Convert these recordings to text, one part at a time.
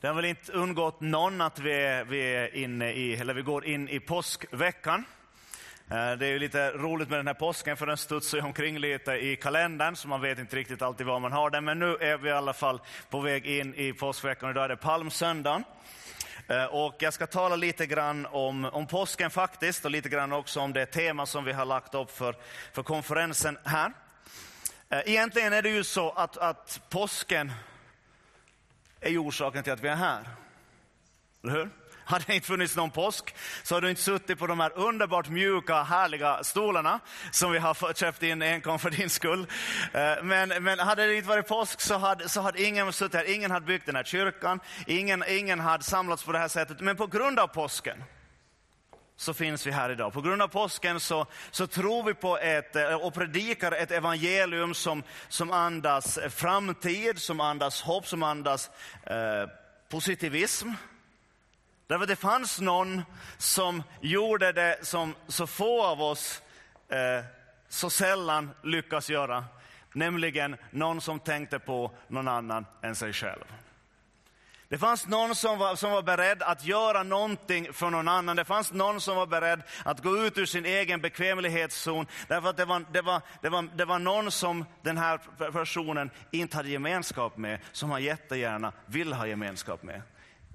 Det har väl inte undgått någon att vi går in i påskveckan. Det är ju lite roligt med den här påsken, för den studsar ju omkring lite i kalendern, så man vet inte riktigt alltid var man har den. Men nu är vi i alla fall på väg in i påskveckan, och idag är det palmsöndagen. Och jag ska tala lite grann om påsken faktiskt, och lite grann också om det tema som vi har lagt upp för konferensen här. Egentligen är det ju så att påsken är ju orsaken till att vi är här. Eller hur? Hade det inte funnits någon påsk så hade du inte suttit på de här underbart mjuka, härliga stolarna som vi har köpt in en för din skull. Men hade det inte varit påsk så hade ingen suttit här. Ingen hade byggt den här kyrkan. Ingen hade samlats på det här sättet. Men på grund av påsken så finns vi här idag. På grund av påsken så tror vi på och predikar ett evangelium som andas framtid, som andas hopp, som andas positivism. Därför det fanns någon som gjorde det som så få av oss så sällan lyckas göra. Nämligen någon som tänkte på någon annan än sig själv. Det fanns någon som var beredd att göra någonting för någon annan. Det fanns någon som var beredd att gå ut ur sin egen bekvämlighetszon. Därför att det var någon som den här personen inte hade gemenskap med. Som han jättegärna vill ha gemenskap med.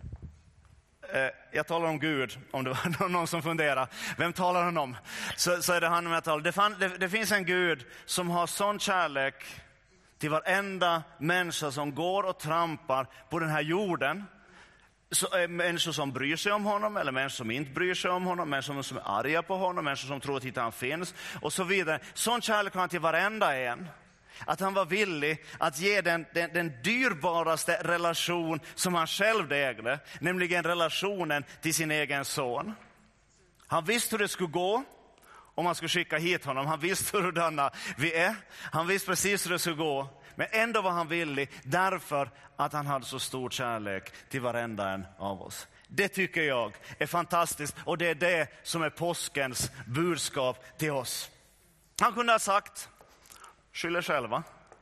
Jag talar om Gud, om det var någon som funderar. Vem talar han om? Så är det han jag talar. Det finns en Gud som har sån kärlek till varenda människa som går och trampar på den här jorden. Människor som bryr sig om honom, eller människor som inte bryr sig om honom, människor som är arga på honom, människor som tror att inte han finns, och så vidare. Sån kärlek har han till varenda en. Att han var villig att ge den dyrbaraste relation som han själv ägde, nämligen relationen till sin egen son. Han visste hur det skulle gå om man skulle skicka hit honom. Han visste hurdana vi är. Han visste precis hur det skulle gå. Men ändå var han villig därför att han hade så stor kärlek till varenda en av oss. Det tycker jag är fantastiskt, och det är det som är påskens budskap till oss. Han kunde ha sagt: skyller själva.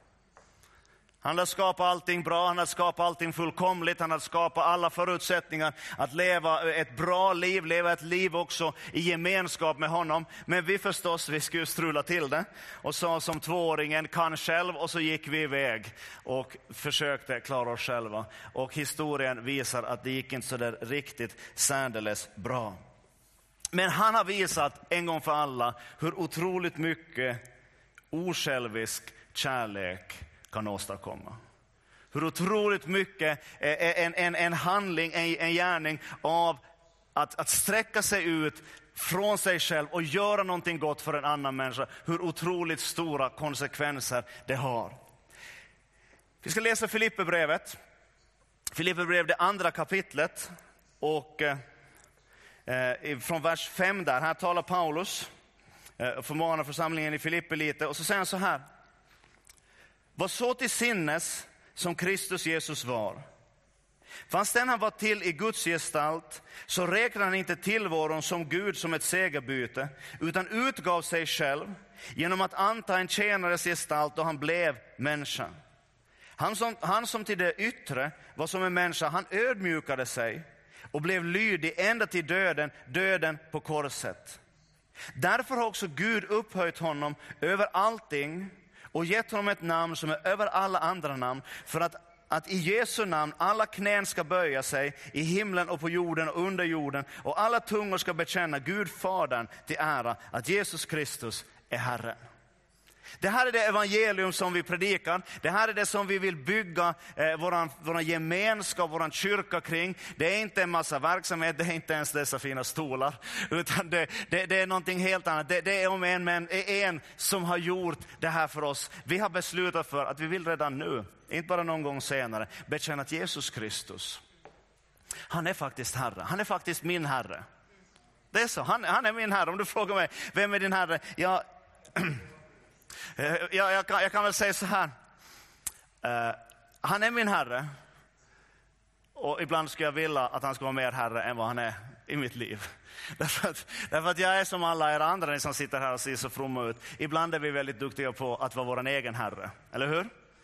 Han hade skapat allting bra, han hade skapat allting fullkomligt, han hade skapat alla förutsättningar att leva ett bra liv, leva ett liv också i gemenskap med honom. Men vi skulle strula till det och sa som 2-åringen, kan själv, och så gick vi iväg och försökte klara oss själva. Och historien visar att det gick inte så där riktigt särdeles bra. Men han har visat en gång för alla hur otroligt mycket osjälvisk kärlek kan åstadkomma. Hur otroligt mycket en handling, en gärning av att sträcka sig ut från sig själv och göra någonting gott för en annan människa. Hur otroligt stora konsekvenser det har. Vi ska läsa Filipperbrevet. Filipperbrevet, det 2:a kapitlet, och från vers 5 där. Här talar Paulus och förmanar församlingen i Filippi lite, och så säger han så här: var så till sinnes som Kristus Jesus var. Fastän han var till i Guds gestalt så räknade han inte tillvaron som Gud som ett segerbyte, utan utgav sig själv genom att anta en tjänares gestalt, och han blev människa. Han som till det yttre var som en människa, han ödmjukade sig och blev lydig ända till döden på korset. Därför har också Gud upphöjt honom över allting och gett honom ett namn som är över alla andra namn, för att i Jesu namn alla knän ska böja sig i himlen och på jorden och under jorden, och alla tungor ska bekänna Gud Fadern till ära att Jesus Kristus är Herren. Det här är det evangelium som vi predikar. Det här är det som vi vill bygga våran gemenskap, våran kyrka kring. Det är inte en massa verksamhet, det är inte ens dessa fina stolar, utan det är någonting helt annat. Det är om en som har gjort det här för oss. Vi har beslutat för att vi vill redan nu, inte bara någon gång senare, bekänna att Jesus Kristus, han är faktiskt Herre. Han är faktiskt min Herre. Det är så, han är min Herre. Om du frågar mig, vem är din Herre? Jag kan väl säga så här. Han är min Herre. Och ibland skulle jag vilja att han ska vara mer Herre än vad han är i mitt liv. Därför att jag är som alla er andra, ni som sitter här och ser så fromma ut. Ibland är vi väldigt duktiga på att vara vår egen Herre. Eller hur?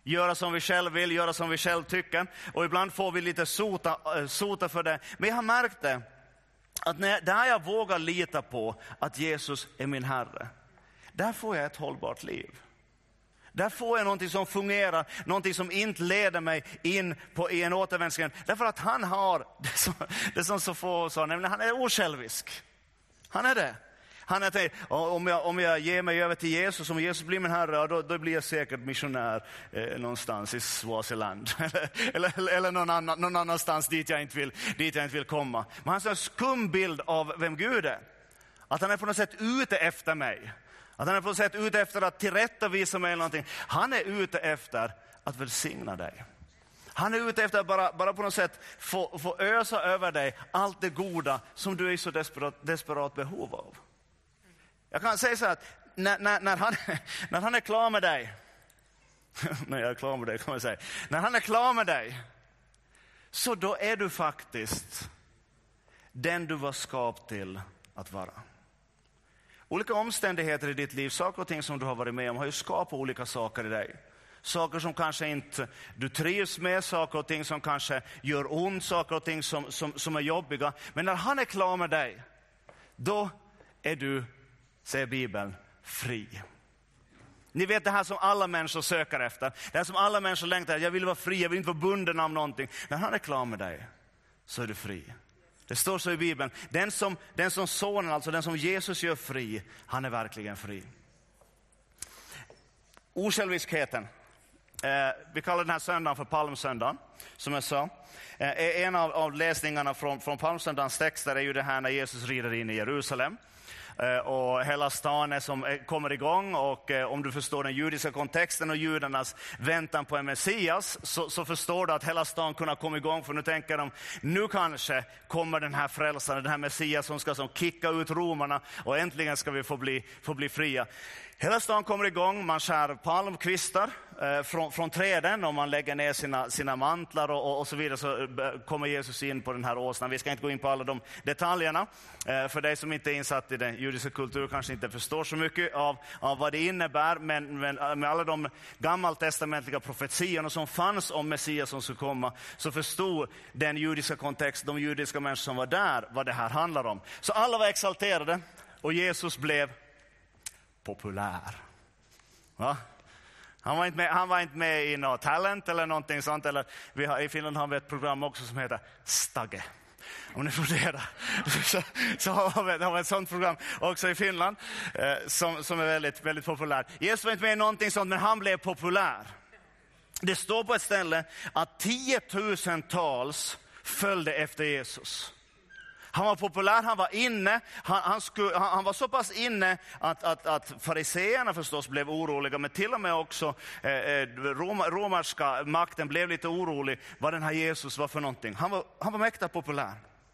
göra som vi själv vill, göra som vi själv tycker. Och ibland får vi lite sota för det. Men jag har märkt det, att där jag vågar lita på att Jesus är min Herre, där får jag ett hållbart liv. Där får jag någonting som fungerar, någonting som inte leder mig in i en återvändsgränd. Därför att han har, det som så få sa, nämligen han är osjälvisk. Han är det. Han är det. Om jag ger mig över till Jesus, om Jesus blir min Herre, då blir jag säkert missionär någonstans i Swaziland. eller någon annanstans dit jag inte vill komma. Men han har en skum bild av vem Gud är. Att han är på något sätt ute efter mig. Att han är på något sätt ute efter att tillrättavisa mig eller någonting. Han är ute efter att välsigna dig. Han är ute efter att bara på något sätt få ösa över dig allt det goda som du är i så desperat behov av. Jag kan säga så här, att när han är klar med dig, när jag är klar med dig kan man säga, när han är klar med dig, så då är du faktiskt den du var skapt till att vara. Olika omständigheter i ditt liv, saker och ting som du har varit med om, har ju skapat olika saker i dig. Saker som kanske inte du trivs med, saker och ting som kanske gör ont, saker och ting som är jobbiga. Men när han är klar med dig, då är du, säger Bibeln, fri. Ni vet det här som alla människor söker efter. Det här som alla människor längtar efter. Jag vill vara fri, jag vill inte vara bunden av någonting. När han är klar med dig, så är du fri. Det står så i Bibeln. Den som sonen, alltså den som Jesus gör fri, han är verkligen fri. Osjälviskheten. Vi kallar den här söndagen för palmsöndagen, som jag sa. En av läsningarna från palmsöndagens texter är ju det här när Jesus rider in i Jerusalem. Och hela stan kommer igång, och om du förstår den judiska kontexten och judarnas väntan på en Messias, så förstår du att hela stan kunde komma igång, för nu tänker de, nu kanske kommer den här frälsaren, den här Messias som ska kicka ut romarna, och äntligen ska vi få bli fria. Hela stan kommer igång, man skär palmkvistar från träden och man lägger ner sina mantlar och så vidare, så kommer Jesus in på den här åsnan. Vi ska inte gå in på alla de detaljerna, för dig som inte är insatt i den judiska kulturen kanske inte förstår så mycket av vad det innebär, men med alla de gammaltestamentliga profetiorna som fanns om Messias som skulle komma, så förstod den judiska kontext, de judiska människor som var där, vad det här handlar om. Så alla var exalterade och Jesus blev populär. Va? Han var inte med i något talent eller någonting sånt. Eller i Finland har vi ett program också som heter Stage. Om ni funderar. så har vi ett sånt program också i Finland som är väldigt, väldigt populärt. Jesus var inte med i någonting sånt, men han blev populär. Det står på ett ställe att 10 000-tals följde efter Jesus. Han var populär, han var inne, han var så pass inne att fariseerna förstås blev oroliga, men till och med också romerska makten blev lite orolig vad den här Jesus var för någonting. Han var mäktigt populär.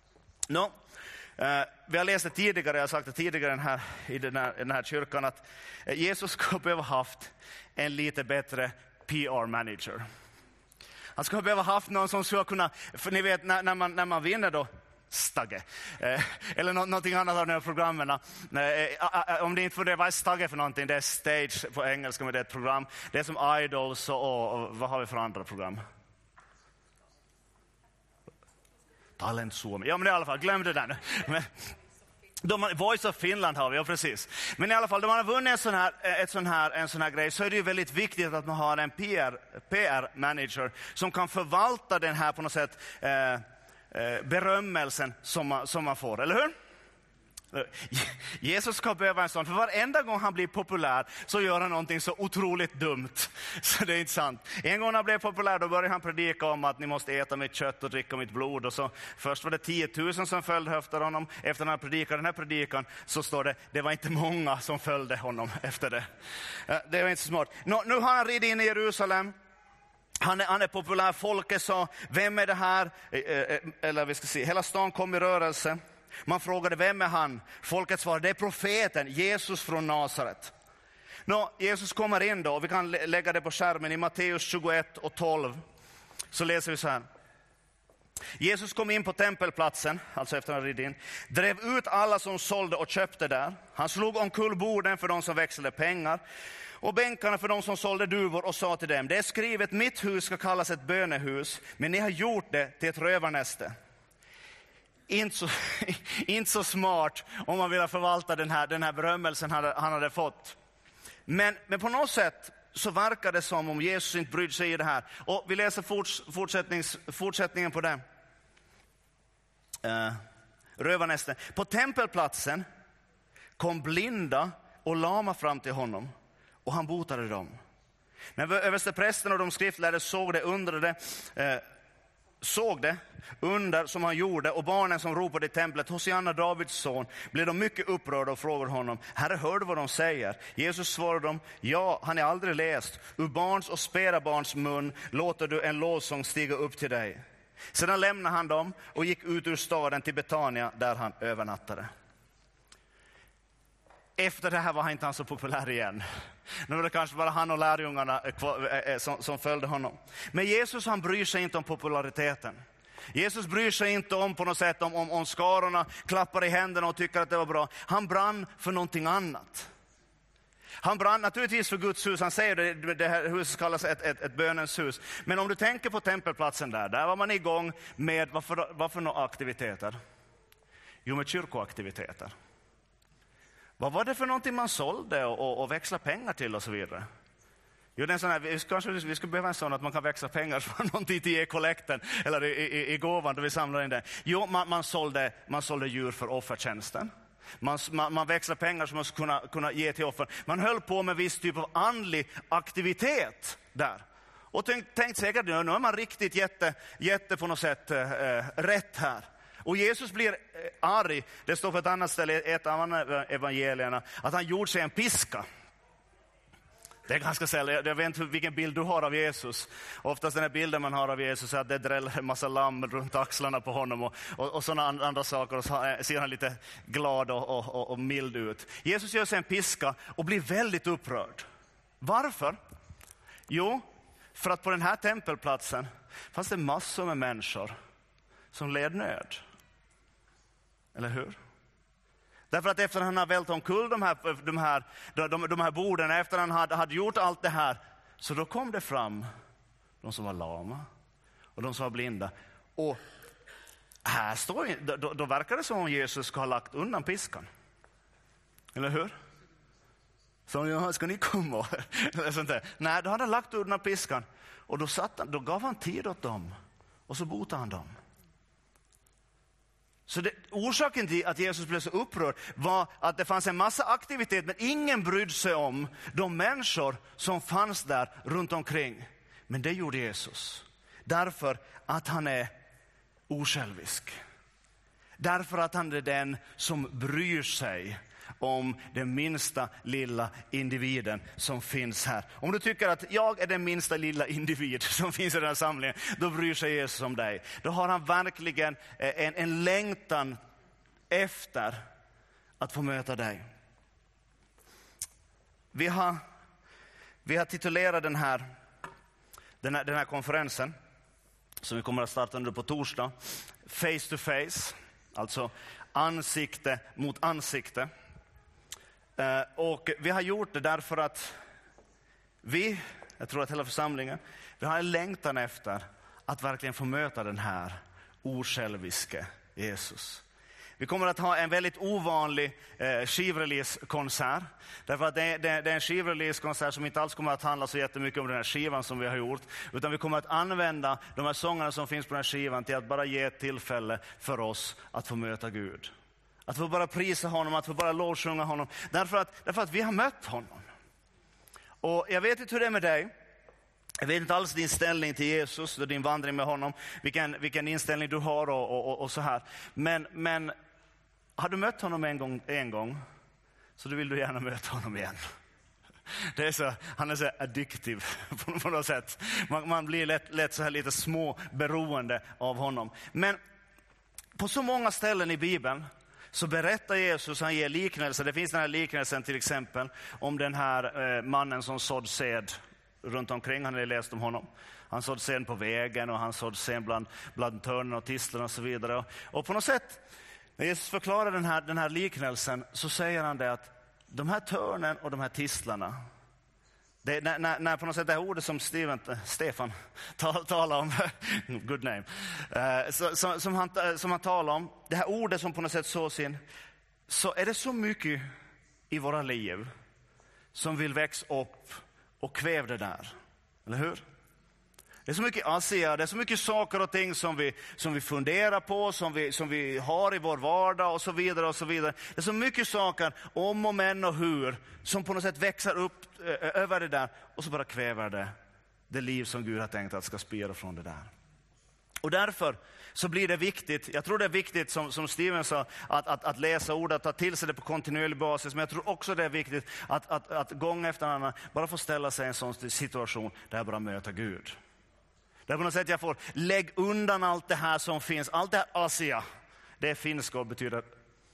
Vi har läst det tidigare, jag har sagt det tidigare i den här kyrkan, att Jesus skulle behöva haft en lite bättre PR-manager. Han skulle behöva haft någon som skulle kunna, för ni vet när man vinner då, Stage. Eller någonting annat av de här programmen. Om det inte får det, vad är Stage för någonting? Det är stage på engelska, men det är ett program. Det är som Idols och vad har vi för andra program? Talent Suomi. Ja, men i alla fall, glöm det där nu. Men, Voice of Finland har vi, ja precis. Men i alla fall, om man har vunnit en sån här grej, så är det ju väldigt viktigt att man har en PR-manager som kan förvalta den här på något sätt berömmelsen som man får, eller hur? Jesus ska behöva en sån, för varenda gång han blir populär så gör han någonting så otroligt dumt, så det är inte sant. En gång han blev populär, då började han predika om att ni måste äta mitt kött och dricka mitt blod, och så först var det 10 000 som följde efter honom. Efter den här predikan så står det var inte många som följde honom efter det. Det var inte så smart. Nu har han ridit in i Jerusalem. Han är populär. Folket sa, vem är det här? Eller vi ska se, hela stan kom i rörelse. Man frågade, vem är han? Folket svarade, det är profeten Jesus från Nasaret. Jesus kommer in då, och vi kan lägga det på skärmen i Matteus 21 och 12. Så läser vi så här. Jesus kom in på tempelplatsen, alltså efter han ridit in, drev ut alla som sålde och köpte där. Han slog omkull borden för de som växlade pengar och bänkarna för de som sålde duvor och sa till dem: det är skrivet, mitt hus ska kallas ett bönehus, men ni har gjort det till ett rövarnäste. Inte så smart om man vill förvalta den här berömmelsen han hade fått. Men på något sätt så verkar det som om Jesus inte brydde sig i det här. Och vi läser fortsättningen på det. Rövarnästen. På tempelplatsen kom blinda och lama fram till honom, och han botade dem. När översteprästen och de skriftlärde såg det under som han gjorde, och barnen som ropade i templet: Hosianna, Davids son, blev de mycket upprörda och frågade honom: Herre, hör du vad de säger? Jesus svarade dem: ja, han är aldrig läst. Ur barns och spädbarns mun låter du en lovsång stiga upp till dig. Sedan lämnade han dem och gick ut ur staden till Betania, där han övernattade. Efter det här var han inte så populär igen. Nu var det kanske bara han och lärjungarna som följde honom. Men Jesus, han bryr sig inte om populariteten. Jesus bryr sig inte om på något sätt om skarorna klappar i händerna och tycker att det var bra. Han brann för någonting annat. Han brann naturligtvis för Guds hus. Han säger det här huset kallas ett bönens hus. Men om du tänker på tempelplatsen där var man igång med vad för några aktiviteter? Jo, med kyrkoaktiviteter. Vad var det för någonting man sålde och växla pengar till och så vidare? Jo, det är en sån här, vi skulle behöva en sån att man kan växla pengar från någonting till e-kollekten eller i gåvan då vi samlar in det. Jo, man sålde djur för offertjänsten. Man växlar pengar som man skulle kunna ge till offer. Man höll på med viss typ av andlig aktivitet där. Och tänkt säkert, nu är man riktigt jätte på något sätt rätt här. Och Jesus blir arg. Det står på ett annat ställe, ett av evangelierna, att han gjorde sig en piska. Det är ganska sällan. Jag vet inte vilken bild du har av Jesus. Oftast den här bilden man har av Jesus är att det dräller en massa lamm runt axlarna på honom och sådana andra saker. Och så ser han lite glad och mild ut. Jesus gör sig en piska och blir väldigt upprörd. Varför? Jo, för att på den här tempelplatsen fanns det massor med människor som led nöd. Eller hur? Därför att efter han har vält omkull de här borden, efter han hade gjort allt det här, så då kom det fram de som var lama och de som var blinda. Och här står då verkar det som om Jesus ska ha lagt undan piskan. Eller hur? Så ska ni komma? Nej, då hade han lagt undan piskan. Och då gav han tid åt dem. Och så botade han dem. Så orsaken till att Jesus blev så upprörd var att det fanns en massa aktivitet, men ingen brydde sig om de människor som fanns där runt omkring. Men det gjorde Jesus. Därför att han är osjälvisk. Därför att han är den som bryr sig om den minsta lilla individen som finns här. Om du tycker att jag är den minsta lilla individ som finns i den här samlingen, då bryr sig Jesus om dig. Då har han verkligen en längtan efter att få möta dig. Vi har titulerat den här konferensen som vi kommer att starta under på torsdag, Face to Face, alltså ansikte mot ansikte. Och vi har gjort det därför att jag tror att hela församlingen, vi har en längtan efter att verkligen få möta den här osjälviske Jesus. Vi kommer att ha en väldigt ovanlig skivrelease-konsert. Därför att det är en skivrelease-konsert som inte alls kommer att handla så jättemycket om den här skivan som vi har gjort. Utan vi kommer att använda de här sångerna som finns på den här skivan till att bara ge ett tillfälle för oss att få möta Gud. Att få bara prisa honom, att få bara lovsjunga honom. Därför att vi har mött honom. Och jag vet inte hur det är med dig. Jag vet inte alls din ställning till Jesus och din vandring med honom. Vilken inställning du har och så här. Men har du mött honom en gång så vill du gärna möta honom igen. Det är så, han är så addictiv på något sätt. Man blir lätt så här lite små beroende av honom. Men på så många ställen i Bibeln så berättar Jesus, han ger liknelser. Det finns den här liknelsen till exempel om den här mannen som sådd säd runt omkring. Han har läst om honom. Han sådde sen på vägen och han sådde sen bland törnen och tistlarna och så vidare. Och på något sätt, när Jesus förklarar den här liknelsen, så säger han det att de här törnen och de här tistlarna, när på något sätt det här ordet som Stefan talar om, good name, som han talar om, det här ordet som på något sätt sås in, så är det så mycket i våra liv som vill växa upp och kväva det där. Eller hur? Det är så mycket Asia, det är så mycket saker och ting som vi funderar på, som vi har i vår vardag och så vidare och så vidare. Det är så mycket saker om och men och hur som på något sätt växer upp över det där och så bara kväver det liv som Gud har tänkt att ska spira från det där. Och därför så blir det viktigt, jag tror det är viktigt som Steven sa, att läsa ordet, att ta till sig det på kontinuerlig basis. Men jag tror också det är viktigt att gång efter annan bara få ställa sig i en sån situation där jag bara möter Gud. Där på något sätt jag får lägga undan allt det här som finns, allt det här Asia. Det är finska och betyder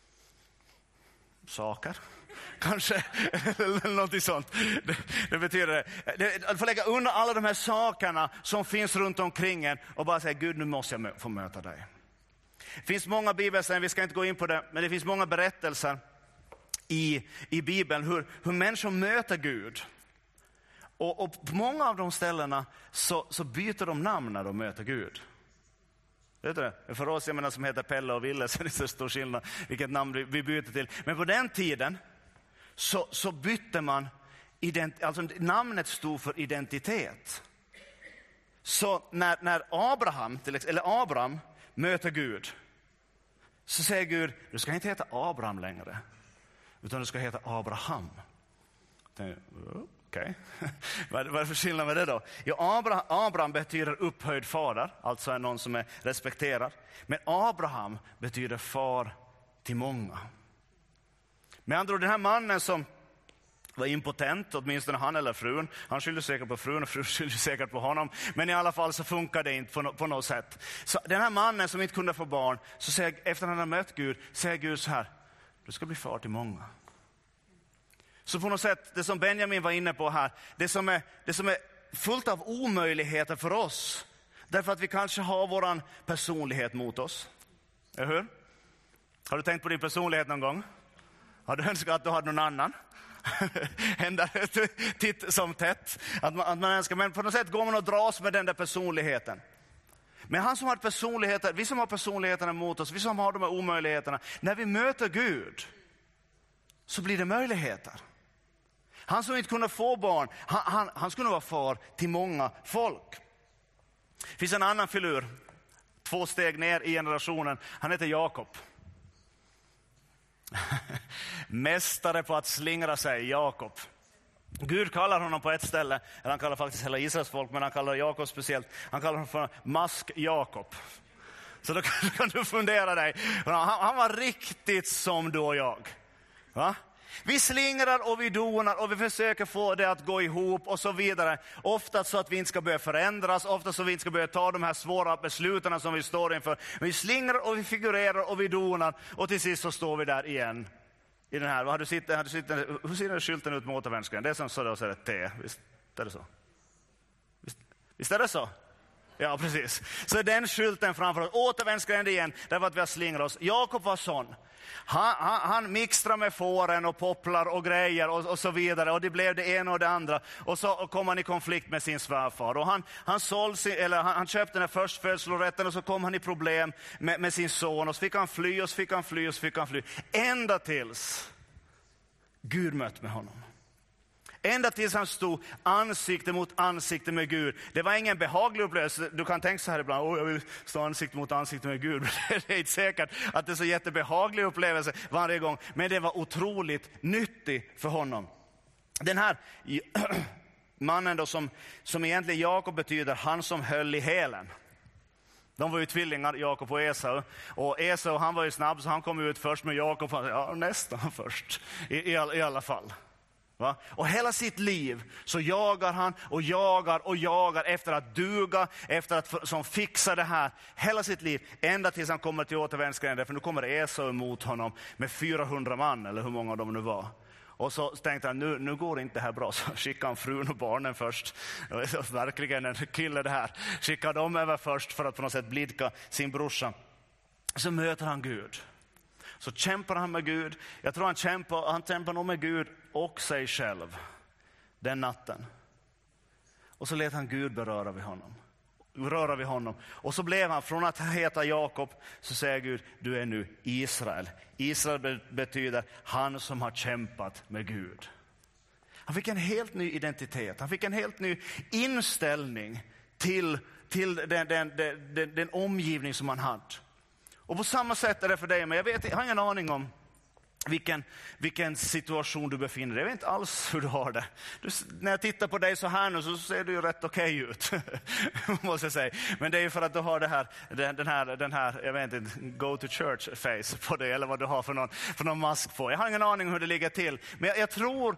saker. Kanske, eller något sånt. Det betyder det. Att få lägga undan alla de här sakerna som finns runt omkring en och bara säga, Gud, nu måste jag få möta dig. Det finns många bibelställen, vi ska inte gå in på det, men det finns många berättelser i Bibeln hur människor möter Gud. Och på många av de ställena så byter de namn när de möter Gud. Vet du det? För oss, jag menar, som heter Pelle och Ville, så är det så stor skillnad vilket namn vi byter till. Men på den tiden så bytte man, alltså namnet stod för identitet. Så när Abraham möter Gud, så säger Gud, du ska inte heta Abraham längre, utan du ska heta Abraham. Okej. Vad är det för skillnad med det då? Ja, Abraham betyder upphöjd fader, alltså är någon som är respekterad. Men Abraham betyder far till många. Med andra ord, den här mannen som var impotent, åtminstone han eller frun. Han skyllde säkert på frun och frun skyllde säkert på honom. Men i alla fall så funkar det inte på något sätt. Så den här mannen som inte kunde få barn, så säger, efter att han har mött Gud, säger Gud så här, du ska bli far till många. Så på något sätt, det som Benjamin var inne på här, det som är fullt av omöjligheter för oss, därför att vi kanske har våran personlighet mot oss. Eller hur? Har du tänkt på din personlighet någon gång? Har du önskat att du hade någon annan? Händer titt som tätt. Att man önskar, men på något sätt går man och dras med den där personligheten. Men han som har personligheter, vi som har personligheterna mot oss, vi som har de här omöjligheterna, när vi möter Gud så blir det möjligheter. Han som inte kunde få barn, han skulle vara far till många folk. Det finns en annan filur, 2 steg ner i generationen. Han heter Jakob. Mästare på att slingra sig, Jakob. Gud kallar honom på ett ställe, eller han kallar faktiskt hela Israels folk, men han kallar Jakob speciellt. Han kallar honom för Mask Jakob. Så då kan du fundera dig. Han var riktigt som du och jag. Va? Vi slingrar och vi donar och vi försöker få det att gå ihop och så vidare. Ofta så att vi inte ska börja förändras, ofta så att vi inte ska börja ta de här svåra besluten som vi står inför. Vi slingrar och vi figurerar och vi donar och till sist så står vi där igen. I den här, hur ser den skylten ut med återvändsgränd? Det är som så där och så är det T, visst är det så? Visst är det så? Ja, precis. Så är den skylten framför oss, återvändsgränd igen, därför att vi har slingrat oss. Jakob var sån. Han mixtrar med fåren och popplar och grejer och så vidare. Och det blev det ena och det andra. Och så kom han i konflikt med sin svärfar. Och han köpte den här förstfödslorätten och så kom han i problem med sin son. Och så fick han fly och så fick han fly och så fick han fly. Ända tills Gud mötte med honom. Ända tills han stod ansikte mot ansikte med Gud. Det var ingen behaglig upplevelse. Du kan tänka så här ibland, jag vill stå ansikte mot ansikte med Gud. Det är inte säkert att det är så jättebehaglig upplevelse varje gång. Men det var otroligt nyttigt för honom. Den här mannen då som egentligen Jakob betyder, han som höll i hälen. De var ju tvillingar, Jakob och Esau. Och Esau, han var ju snabb så han kom ut först, med Jakob, nästan först. I alla fall. Va? Och hela sitt liv så jagar han och jagar efter att duga, efter att som fixa det här. Hela sitt liv, ända tills han kommer till återvändsgränden. För nu kommer Esau emot honom med 400 man, eller hur många de nu var. Och så tänkte han, nu går inte det här bra. Så skickade han frun och barnen först. Verkligen en kille det här. Skickade dem över först för att på något sätt blidka sin brorsa. Så möter han Gud. Så kämpar han med Gud. Jag tror han kämpar nog med Gud och sig själv den natten. Och så lät han Gud röra vid honom. Och så blev han, från att heta Jakob, så säger Gud, du är nu Israel. Israel betyder han som har kämpat med Gud. Han fick en helt ny identitet. Han fick en helt ny inställning till den omgivning som han hade. Och på samma sätt är det för dig. Men jag har ingen aning om vilken situation du befinner dig. Jag vet inte alls hur du har det. När jag tittar på dig så här nu så ser du ju rätt okej ut. Måste jag säga. Men det är ju för att du har den här jag vet inte, go to church face på dig. Eller vad du har för någon mask på. Jag har ingen aning hur det ligger till. Men jag tror,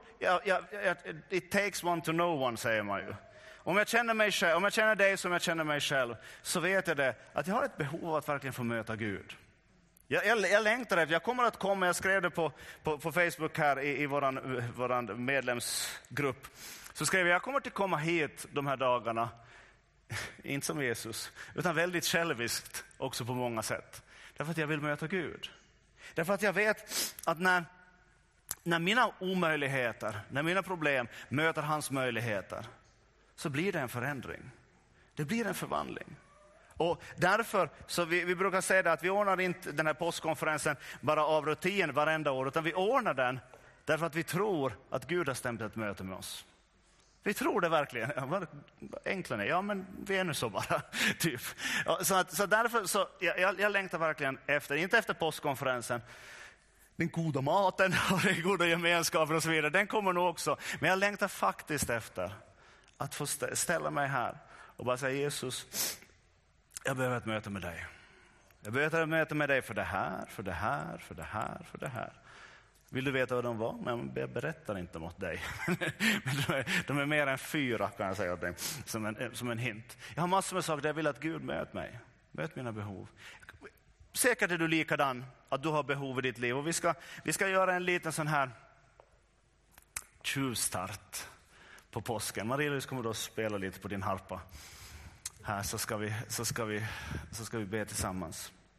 it takes one to know one, säger man ju. Om jag känner dig som jag känner mig själv, så vet jag det, att jag har ett behov av att verkligen få möta Gud. Jag längtar efter, jag kommer att komma, jag skrev det på Facebook här i våran medlemsgrupp. Så skrev jag kommer att komma hit de här dagarna, inte som Jesus, utan väldigt själviskt också på många sätt. Därför att jag vill möta Gud. Därför att jag vet att när mina omöjligheter, när mina problem möter hans möjligheter, så blir det en förändring. Det blir en förvandling. Och därför, så vi brukar säga det att vi ordnar inte den här påskkonferensen bara av rutin varenda år, utan vi ordnar den därför att vi tror att Gud har stämt ett möte med oss. Vi tror det verkligen. Enklare, ja men vi är nu så bara. Typ. Så därför, så jag längtar verkligen efter, inte efter påskkonferensen, den goda maten och den goda gemenskapen och så vidare, den kommer nog också. Men jag längtar faktiskt efter att få ställa mig här och bara säga, Jesus, jag behöver ett möte med dig. Jag behöver ett möte med dig för det här, för det här, för det här, för det här. Vill du veta vad de var? Men jag berättar inte mot dig. De är mer än 4, kan jag säga åt dig, som en hint. Jag har massor med saker där jag vill att Gud möter mig. Möt mina behov. Säkert är du likadan, att du har behov i ditt liv. Och vi ska göra en liten sån här tjuvstart på påsken. Marie-Louise kommer då spela lite på din harpa. Här så ska vi be tillsammans.